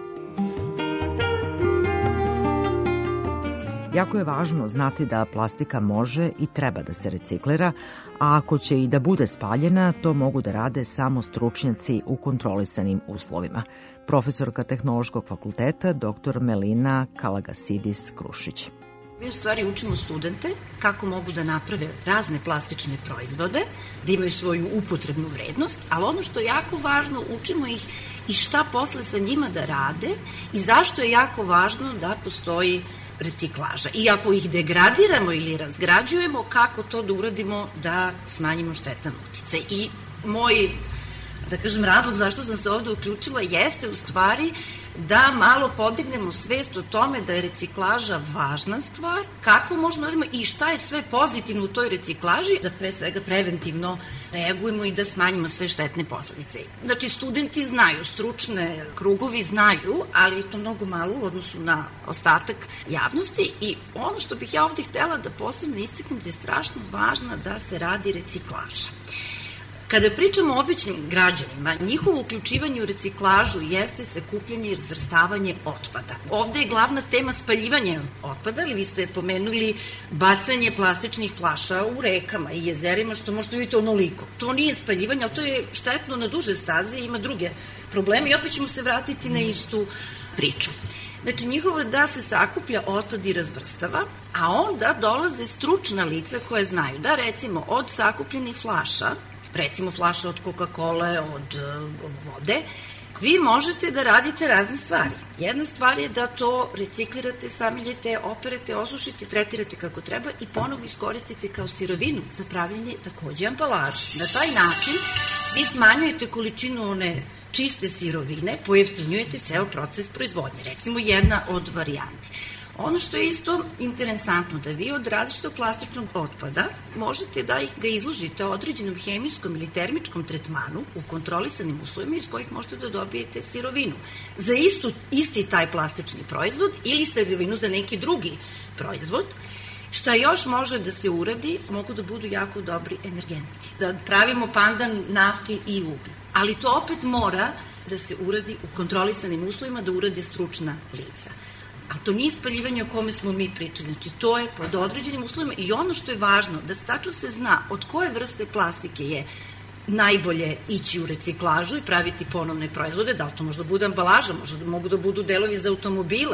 Jako je važno znati da plastika može i treba da se reciklira, a ako će i da bude spaljena, to mogu da rade samo stručnjaci u kontrolisanim uslovima. Profesorka Tehnološkog fakulteta dr. Melina Kalagasidis-Krušić. Mi u stvari učimo studente kako mogu da naprave razne plastične proizvode, da imaju svoju upotrebnu vrednost, ali ono što je jako važno, učimo ih i šta posle sa njima da rade i zašto je jako važno da postoji reciklaža. I ako ih degradiramo ili razgrađujemo, kako to da uradimo da smanjimo štetan uticaj. I moj, da kažem, razlog zašto sam se ovde uključila jeste u stvari da malo podignemo svest o tome da je reciklaža važna stvar, kako možemo radimo i šta je sve pozitivno u toj reciklaži, da pre svega preventivno reagujemo i da smanjimo sve štetne posledice. Znači, studenti znaju, stručne krugovi znaju, ali je to mnogo malo u odnosu na ostatak javnosti i ono što bih ja ovdje htela da posebno istaknem da je strašno važno da se radi reciklaža. Kada pričamo o običnim građanima, njihovo uključivanje u reciklažu jeste sakupljanje i razvrstavanje otpada. Ovde je glavna tema spaljivanje otpada, ali vi ste pomenuli bacanje plastičnih flaša u rekama i jezerima, što možete vidjeti onoliko. To nije spaljivanje, ali to je štetno na duže staze i ima druge probleme i opet ćemo se vratiti na istu priču. Znači, njihovo je da se sakuplja otpad i razvrstava, a onda dolaze stručna lica koje znaju da, recimo, od sakupljenih flaša, recimo flaša od Coca-Cola, od vode, vi možete da radite razne stvari. Jedna stvar je da to reciklirate, samiljete, operete, osušite, tretirate kako treba i ponovo iskoristite kao sirovinu za pravljanje takođe ambalaže. Na taj način vi smanjujete količinu one čiste sirovine, pojeftinjujete ceo proces proizvodnje. Recimo jedna od varijanti. Ono što je isto interesantno, da vi od različitog plastičnog otpada možete da ga izložite određenom hemijskom ili termičkom tretmanu u kontrolisanim uslovima iz kojih možete da dobijete sirovinu za isti taj plastični proizvod ili sirovinu za neki drugi proizvod. Šta još može da se uradi, mogu da budu jako dobri energenti. Da pravimo pandan nafti i uglju. Ali to opet mora da se uradi u kontrolisanim uslovima, da urade stručna lica. A to nije spaljivanje o kome smo mi pričali, znači to je pod određenim uslovima i ono što je važno, da tačno se zna od koje vrste plastike je najbolje ići u reciklažu i praviti ponovne proizvode, da li to možda bude ambalaža, možda mogu da budu delovi za automobile,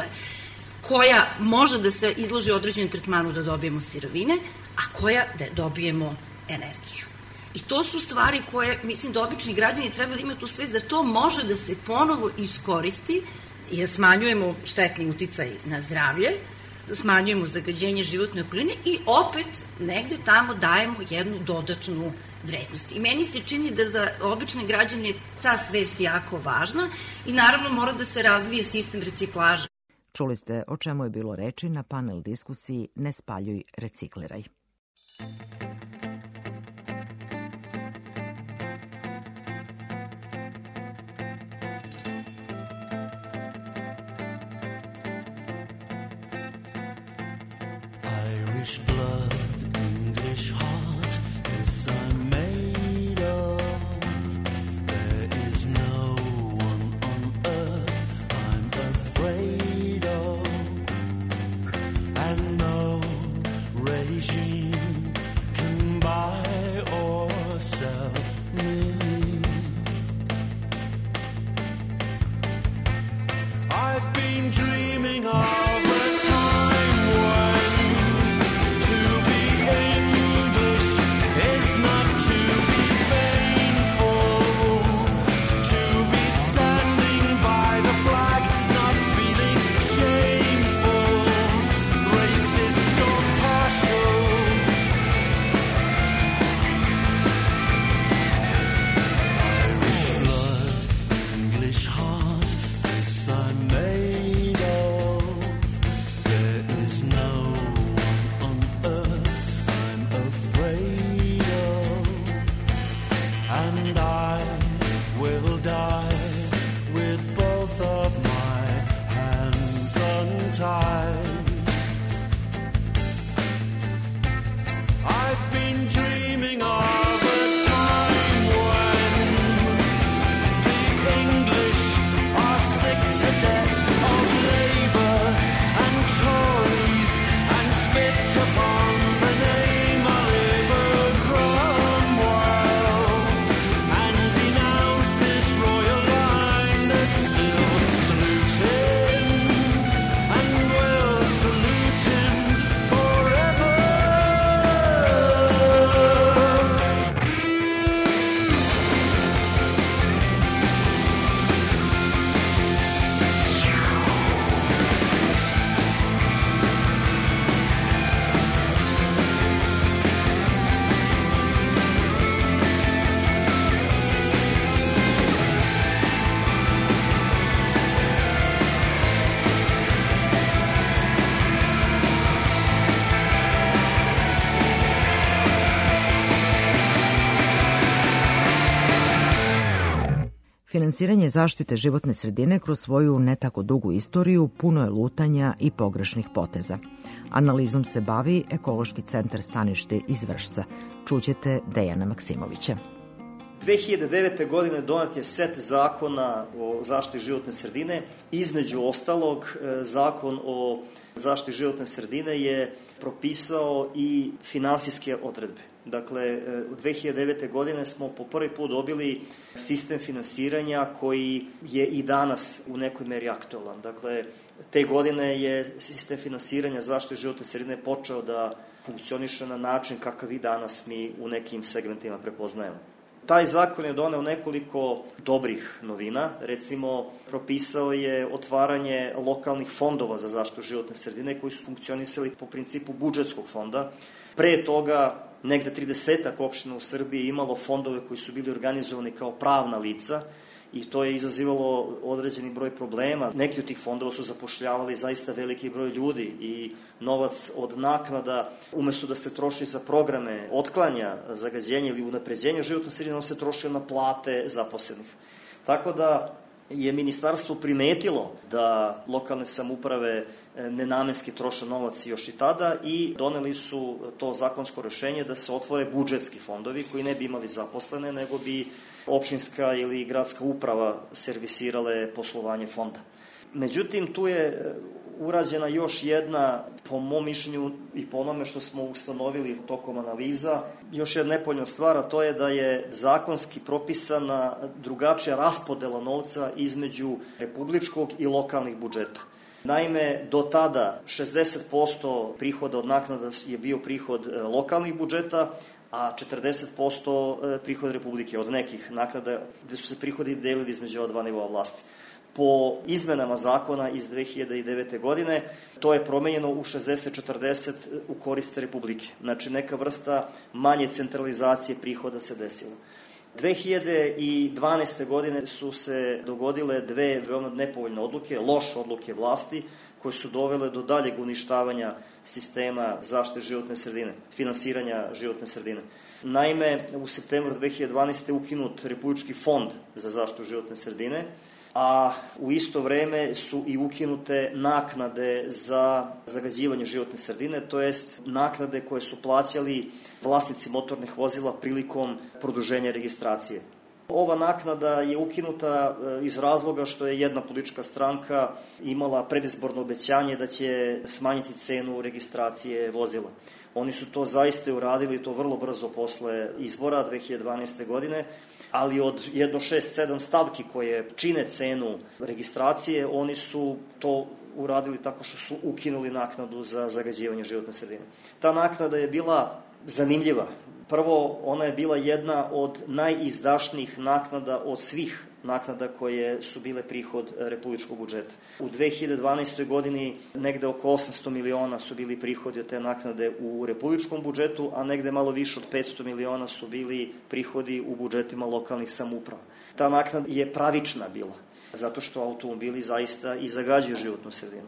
koja može da se izloži određenom tretmanu da dobijemo sirovine, a koja da dobijemo energiju. I to su stvari koje, mislim da obični građani treba da imaju tu svest da to može da se ponovo iskoristi, jer smanjujemo štetni uticaj na zdravlje, smanjujemo zagađenje životne okoline i opet negde tamo dajemo jednu dodatnu vrednost. I meni se čini da za obične građane ta svest jako važna i naravno mora da se razvije sistem reciklaže. Čuli ste o čemu je bilo reči na panel diskusiji Ne spaljuj, recikliraj. Irish blood, English heart, this I'm made of. There is no one on earth I'm afraid of, and no regime can buy or sell me. I've been dreaming of Finansiranje zaštite životne sredine kroz svoju ne tako dugu istoriju puno je lutanja i pogrešnih poteza. Analizom se bavi Ekološki centar Stanište iz Vršca. Čućete Dejana Maksimovića. 2009. godine donet je set zakona o zaštiti životne sredine. Između ostalog, zakon o zaštiti životne sredine je propisao i finansijske odredbe. Dakle, u 2009. godine smo po prvi put dobili sistem finansiranja koji je i danas u nekoj meri aktualan. Dakle, te godine je sistem finansiranja zaštite životne sredine počeo da funkcioniše na način kakav i danas mi u nekim segmentima prepoznajemo. Taj zakon je doneo nekoliko dobrih novina. Recimo, propisao je otvaranje lokalnih fondova za zaštitu životne sredine koji su funkcionisali po principu budžetskog fonda. Pre toga, negde 30 opština u Srbiji imalo fondove koji su bili organizovani kao pravna lica i to je izazivalo određeni broj problema. Neki od tih fondova su zapošljavali zaista veliki broj ljudi i novac od naknada, umesto da se troši za programe otklanja zagađenja ili unapređenja životne sredine, on se trošio na plate zaposlenih. Tako da je ministarstvo primetilo da lokalne samouprave nenamenski troše novac još i tada i doneli su to zakonsko rešenje da se otvore budžetski fondovi koji ne bi imali zaposlene, nego bi opštinska ili gradska uprava servisirale poslovanje fonda. Međutim, tu je urađena još jedna, po mom mišljenju i po onome što smo ustanovili tokom analiza, još jedna nepovoljna stvar, a to je da je zakonski propisana drugačija raspodela novca između republičkog i lokalnih budžeta. Naime, do tada 60% prihoda od naknada je bio prihod lokalnih budžeta, a 40% prihod Republike od nekih naknada gde su se prihodi delili između ova dva nivoa vlasti. Po izmenama zakona iz 2009. godine to je promenjeno u 60-40 u korist Republike. Znači neka vrsta manje centralizacije prihoda se desila. 2012. godine su se dogodile dve veoma nepovoljne odluke, loše odluke vlasti koje su dovele do daljeg uništavanja sistema zaštite životne sredine, finansiranja životne sredine. Naime, u septembru 2012. ukinut Republički fond za zaštitu životne sredine, a u isto vreme su i ukinute naknade za zagađivanje životne sredine, to jest naknade koje su plaćali vlasnici motornih vozila prilikom produženja registracije. Ova naknada je ukinuta iz razloga što je jedna politička stranka imala predizborno obećanje da će smanjiti cenu registracije vozila. Oni su to zaista uradili, to vrlo brzo posle izbora 2012. godine, ali od 1.6.7 stavki koje čine cenu registracije, oni su to uradili tako što su ukinuli naknadu za zagađivanje životne sredine. Ta naknada je bila zanimljiva. Prvo, ona je bila jedna od najizdašnijih naknada od svih naknada koje su bile prihod republičkog budžeta. U 2012. godini negde oko 800 miliona su bili prihodi od te naknade u republičkom budžetu, a negde malo više od 500 miliona su bili prihodi u budžetima lokalnih samouprava. Ta naknada je pravična bila, zato što automobili zaista i zagađuju životnu sredinu.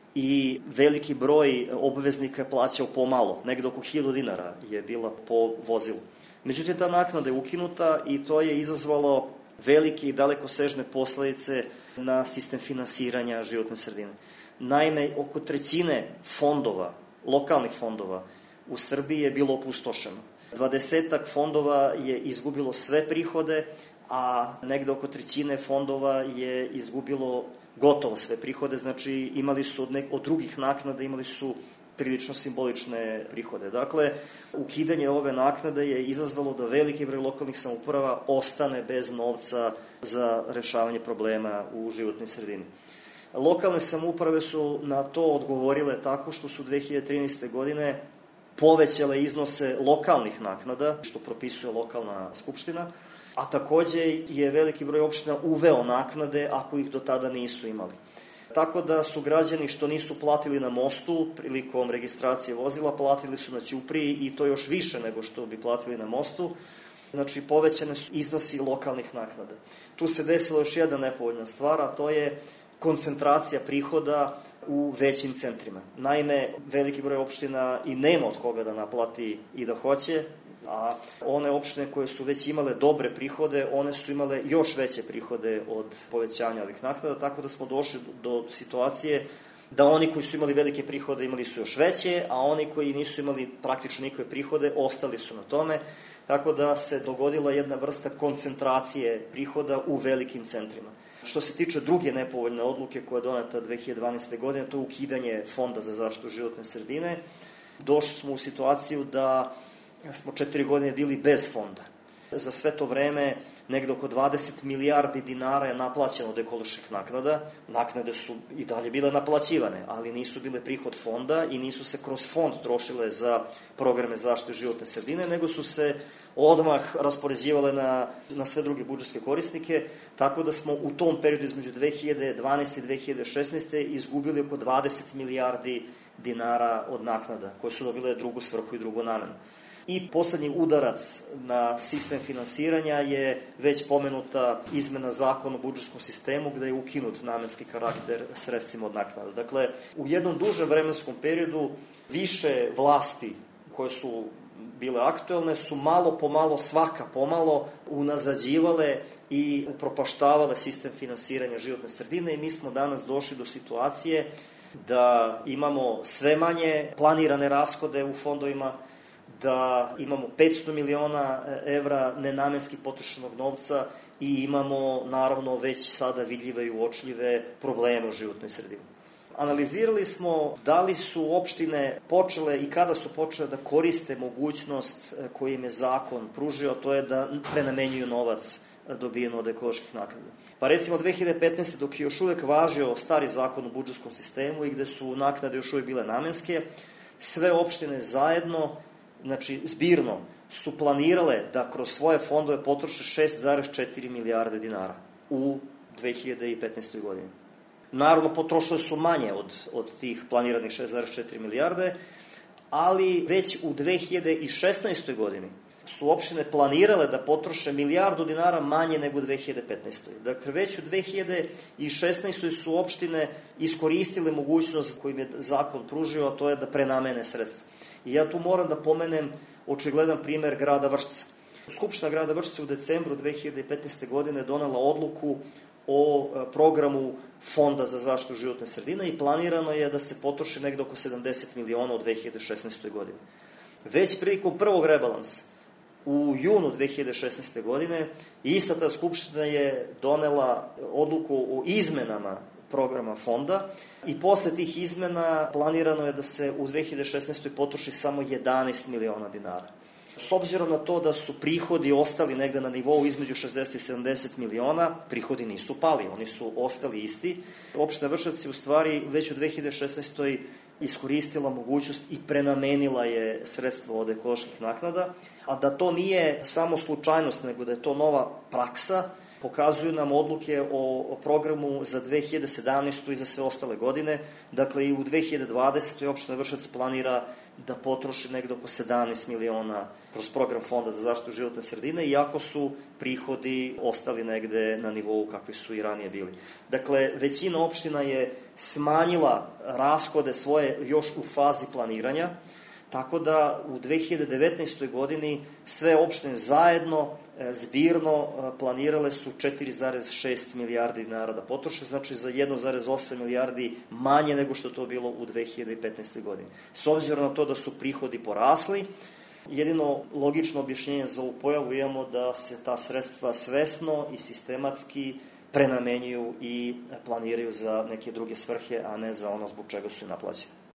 I veliki broj obveznika je plaćao pomalo, negde oko 1000 dinara je bila po vozilu. Međutim, ta naknada je ukinuta i to je izazvalo velike i dalekosežne posledice na sistem finansiranja životne sredine. Naime, oko trećine fondova, lokalnih fondova u Srbiji je bilo opustošeno. 20 fondova je izgubilo sve prihode, a negde oko trećine fondova je izgubilo gotovo sve prihode, znači imali su od drugih naknada, imali su prilično simbolične prihode. Dakle, ukidanje ove naknade je izazvalo da veliki broj lokalnih samouprava ostane bez novca za rešavanje problema u životnoj sredini. Lokalne samouprave su na to odgovorile tako što su 2013. godine povećale iznose lokalnih naknada, što propisuje lokalna skupština, a takođe je veliki broj opština uveo naknade ako ih do tada nisu imali. Tako da su građani što nisu platili na mostu prilikom registracije vozila, platili su na ćupriji i to još više nego što bi platili na mostu. Znači, povećane su iznosi lokalnih naknada. Tu se desila još jedna nepovoljna stvar, a to je koncentracija prihoda u većim centrima. Naime, veliki broj opština i nema od koga da naplati i da hoće, a one opštine koje su već imale dobre prihode, one su imale još veće prihode od povećanja ovih naknada, tako da smo došli do situacije da oni koji su imali velike prihode imali su još veće, a oni koji nisu imali praktično nikakve prihode ostali su na tome, tako da se dogodila jedna vrsta koncentracije prihoda u velikim centrima. Što se tiče druge nepovoljne odluke koja je doneta 2012. godine, to je ukidanje Fonda za zaštitu životne sredine. Došli smo u situaciju da smo 4 godine bili bez fonda. Za sve to vreme negde oko 20 milijardi dinara je naplaćeno od ekoloških naknada. Naknade su i dalje bile naplaćivane, ali nisu bile prihod fonda i nisu se kroz fond trošile za programe zaštite životne sredine, nego su se odmah raspoređivale na sve druge budžetske korisnike, tako da smo u tom periodu između 2012. i 2016. izgubili oko 20 milijardi dinara od naknada, koje su dobile drugu svrhu i drugu namenu. I poslednji udarac na sistem finansiranja je već pomenuta izmena zakona o budžetskom sistemu, gde je ukinut namenski karakter sredstvima od naknada. Dakle, u jednom dužem vremenskom periodu više vlasti koje su bile aktuelne su malo po malo, svaka pomalo unazađivale i upropaštavale sistem finansiranja životne sredine i mi smo danas došli do situacije da imamo sve manje planirane rashode u fondovima, da imamo 500 miliona evra nenamenski potrošenog novca i imamo naravno već sada vidljive i uočljive probleme u životnoj sredini. Analizirali smo da li su opštine počele i kada su počele da koriste mogućnost koju im je zakon pružio, to je da prenamenjuju novac dobijen od ekoloških naknada. Pa recimo 2015. dok je još uvek važio stari zakon o budžetskom sistemu i gde su naknade još uvek bile namenske, sve opštine zajedno, znači zbirno, su planirale da kroz svoje fondove potroše 6,4 milijarde dinara u 2015. godini. Naravno, potrošile su manje od tih planiranih 6,4 milijarde, ali već u 2016. godini su opštine planirale da potroše milijardu dinara manje nego u 2015. Dakle, već u 2016. su opštine iskoristile mogućnost koju im je zakon pružio, a to je da prenamene sredstva. I ja tu moram da pomenem očigledan primer grada Vršca. Skupština grada Vršca u decembru 2015. godine donela odluku o programu Fonda za zaštitu životne sredine i planirano je da se potroši negde oko 70 miliona u 2016. godini. Već prilikom prvog rebalansa u junu 2016. godine ista ta skupština je donela odluku o izmenama programa fonda i posle tih izmena planirano je da se u 2016. potroši samo 11 miliona dinara. S obzirom na to da su prihodi ostali negde na nivou između 60 i 70 miliona, prihodi nisu pali, oni su ostali isti. Opština Vršac je u stvari već u 2016. iskoristila mogućnost i prenamenila je sredstvo od ekoloških naknada, a da to nije samo slučajnost, nego da je to nova praksa, pokazuju nam odluke o programu za 2017. i za sve ostale godine. Dakle, i u 2020. opština Vršac planira da potroši negde oko 17 miliona kroz program Fonda za zaštitu životne sredine, iako su prihodi ostali negde na nivou kakvi su i ranije bili. Dakle, većina opština je smanjila rashode svoje još u fazi planiranja, tako da u 2019. godini sve opštine zajedno zbirno planirale su 4,6 milijardi dinara da potroše, znači za 1,8 milijardi manje nego što to bilo u 2015. godini. S obzirom na to da su prihodi porasli, jedino logično objašnjenje za ovu pojavu imamo da se ta sredstva svesno i sistematski prenamenjuju i planiraju za neke druge svrhe, a ne za ono zbog čega su i naplaćene.